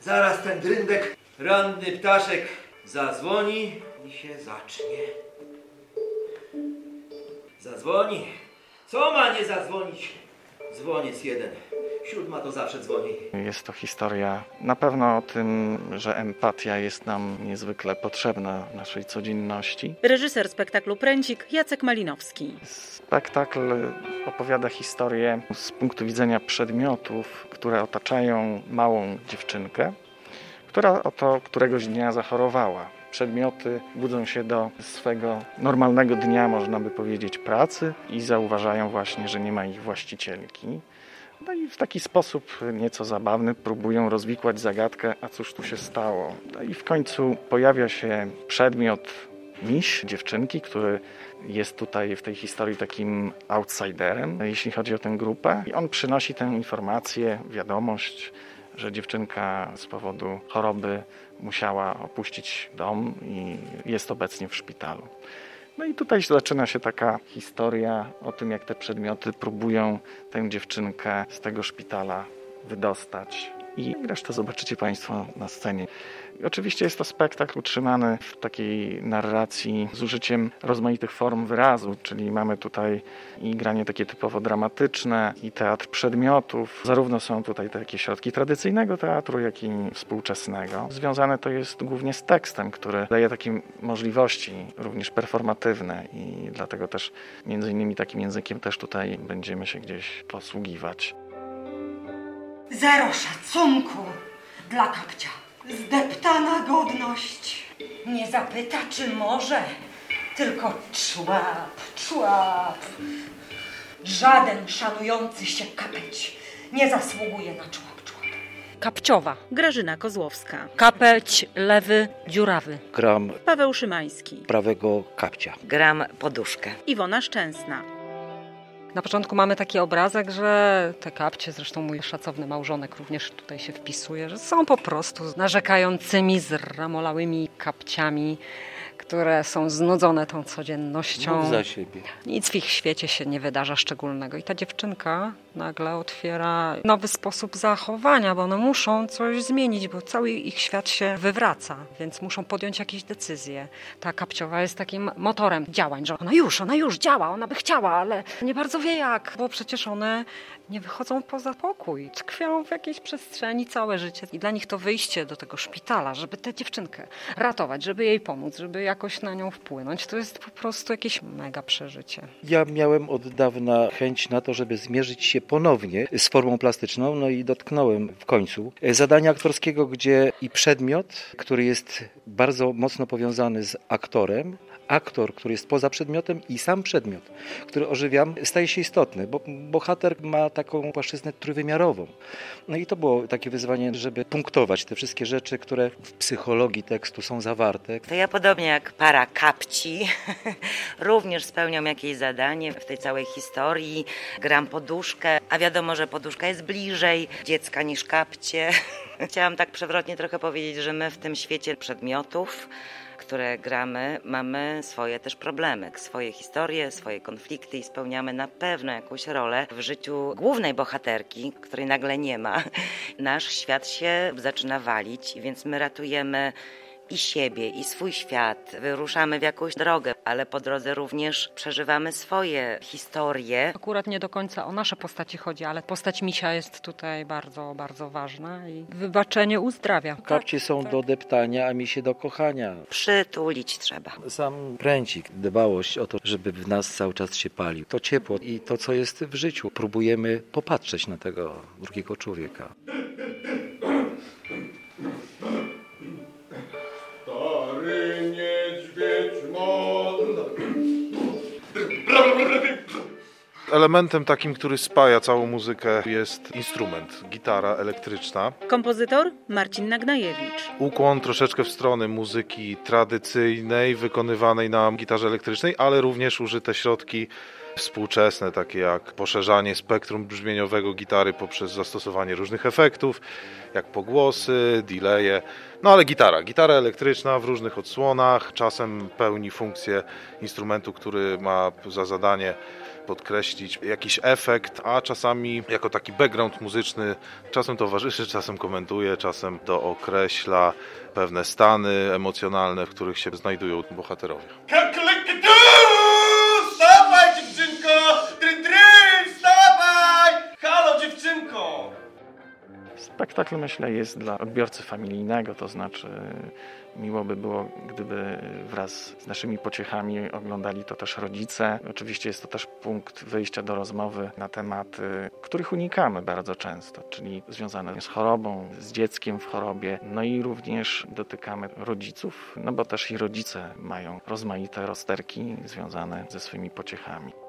Zaraz ten dryndek, ranny ptaszek zadzwoni i się zacznie. Zadzwoni. Co ma nie zadzwonić? Dzwoniec jeden. 7 to zawsze dzwoni. Jest to historia na pewno o tym, że empatia jest nam niezwykle potrzebna w naszej codzienności. Reżyser spektaklu Pręcik Jacek Malinowski. Spektakl opowiada historię z punktu widzenia przedmiotów, które otaczają małą dziewczynkę, która oto któregoś dnia zachorowała. Przedmioty budzą się do swego normalnego dnia, można by powiedzieć, pracy i zauważają właśnie, że nie ma ich właścicielki. No i w taki sposób nieco zabawny próbują rozwikłać zagadkę, a cóż tu się stało. No i w końcu pojawia się przedmiot miś dziewczynki, który jest tutaj w tej historii takim outsiderem, jeśli chodzi o tę grupę. I on przynosi tę informację, wiadomość, że dziewczynka z powodu choroby musiała opuścić dom i jest obecnie w szpitalu. No i tutaj zaczyna się taka historia o tym, jak te przedmioty próbują tę dziewczynkę z tego szpitala wydostać. I resztę zobaczycie Państwo na scenie. I oczywiście jest to spektakl utrzymany w takiej narracji z użyciem rozmaitych form wyrazu, czyli mamy tutaj i granie takie typowo dramatyczne, i teatr przedmiotów. Zarówno są tutaj takie środki tradycyjnego teatru, jak i współczesnego. Związane to jest głównie z tekstem, który daje takie możliwości również performatywne i dlatego też między innymi takim językiem też tutaj będziemy się gdzieś posługiwać. 0 szacunku dla kapcia. Zdeptana godność. Nie zapyta, czy może, tylko człap. Żaden szanujący się kapeć nie zasługuje na człap. Kapciowa Grażyna Kozłowska. Kapeć lewy, dziurawy. Gram Paweł Szymański. prawego kapcia. Gram poduszkę. Iwona Szczęsna. Na początku mamy taki obrazek, że te kapcie, zresztą mój szacowny małżonek również tutaj się wpisuje, że są po prostu narzekającymi, zramolałymi kapciami, które są znudzone tą codziennością. Mów za siebie. Nic w ich świecie się nie wydarza szczególnego. I ta dziewczynka nagle otwiera nowy sposób zachowania, bo one muszą coś zmienić, bo cały ich świat się wywraca, więc muszą podjąć jakieś decyzje. Ta kapciowa jest takim motorem działań, że ona już działa, ona by chciała, ale nie bardzo wie jak, bo przecież one nie wychodzą poza pokój, tkwią w jakiejś przestrzeni całe życie. I dla nich to wyjście do tego szpitala, żeby tę dziewczynkę ratować, żeby jej pomóc, żeby jakoś na nią wpłynąć, to jest po prostu jakieś mega przeżycie. Ja miałem od dawna chęć na to, żeby zmierzyć się ponownie z formą plastyczną, no i dotknąłem w końcu zadania aktorskiego, gdzie i przedmiot, który jest bardzo mocno powiązany z aktorem, aktor, który jest poza przedmiotem i sam przedmiot, który ożywiam, staje się istotny, bo bohater ma taką płaszczyznę trójwymiarową. No i to było takie wyzwanie, żeby punktować te wszystkie rzeczy, które w psychologii tekstu są zawarte. To ja podobnie jak para kapci również spełniam jakieś zadanie w tej całej historii. Gram poduszkę, a wiadomo, że poduszka jest bliżej dziecka niż kapcie. Chciałam tak przewrotnie trochę powiedzieć, że my w tym świecie przedmiotów, które gramy, mamy swoje też problemy, swoje historie, swoje konflikty i spełniamy na pewno jakąś rolę w życiu głównej bohaterki, której nagle nie ma. Nasz świat się zaczyna walić, więc my ratujemy i siebie, i swój świat. Wyruszamy w jakąś drogę, ale po drodze również przeżywamy swoje historie. Akurat nie do końca o nasze postaci chodzi, ale postać misia jest tutaj bardzo, bardzo ważna i wybaczenie uzdrawia. Kapcie są do deptania, a misie do kochania. Przytulić trzeba. Sam pręcik, dbałość o to, żeby w nas cały czas się palił. To ciepło i to, co jest w życiu. Próbujemy popatrzeć na tego drugiego człowieka. Stary niedźwiedź modny. Elementem takim, który spaja całą muzykę, jest instrument, gitara elektryczna. Kompozytor Marcin Nagnajewicz. Ukłon troszeczkę w stronę muzyki tradycyjnej, wykonywanej na gitarze elektrycznej, ale również użyte środki współczesne, takie jak poszerzanie spektrum brzmieniowego gitary poprzez zastosowanie różnych efektów, jak pogłosy, delaye. No ale gitara elektryczna w różnych odsłonach, czasem pełni funkcję instrumentu, który ma za zadanie podkreślić jakiś efekt, a czasami jako taki background muzyczny czasem towarzyszy, czasem komentuje, czasem dookreśla pewne stany emocjonalne, w których się znajdują bohaterowie. Wstawaj, dziewczynko! Wstawaj! Halo, dziewczynko! Spektakl, myślę, jest dla odbiorcy familijnego, to znaczy miło by było, gdyby wraz z naszymi pociechami oglądali to też rodzice. Oczywiście jest to też punkt wyjścia do rozmowy na tematy, których unikamy bardzo często, czyli związane z chorobą, z dzieckiem w chorobie, no i również dotykamy rodziców, no bo też i rodzice mają rozmaite rozterki związane ze swoimi pociechami.